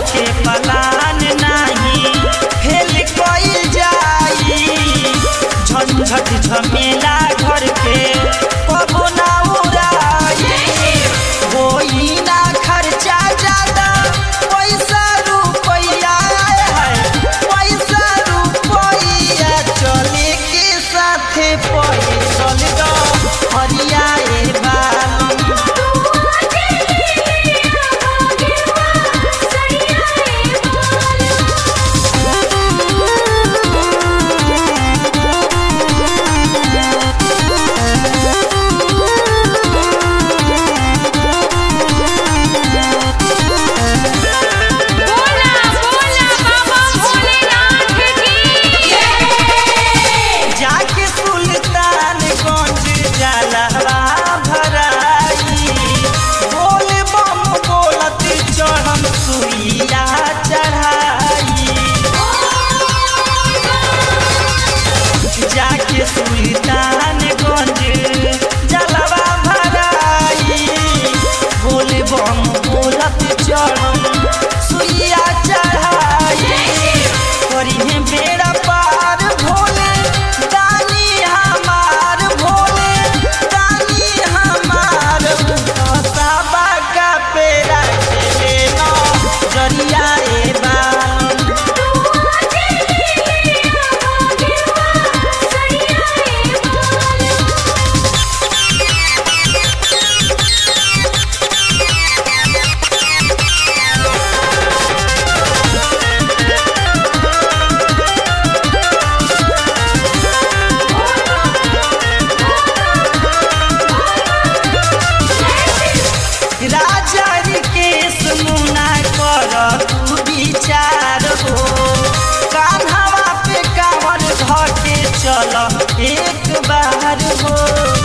के पलान नहीं फेल कइल जाई झंझट झमेला घर के कबो ना उड़ाई होई ना खर्चा ज्यादा पैसा रुपया पैसा रुपया चले के साथे पैसल ग हरियाए बालम जाके सुल्तानगंज जलवा भराई बोल बम बोलत चढ़म सुइया चढ़ाई जाके सुल्तानगंज जलवा भराई बोल बम बोलत चढ़म सुइया चढ़ाई करिहे बेड़ा पार भोले दानी हमार भोले दानी हमार साबा का पेड़ा के लेना जरिया ए बालम राजा केस मुना कर तू विचार हो कान्हवा पे कांवर धके चल एक बार हो।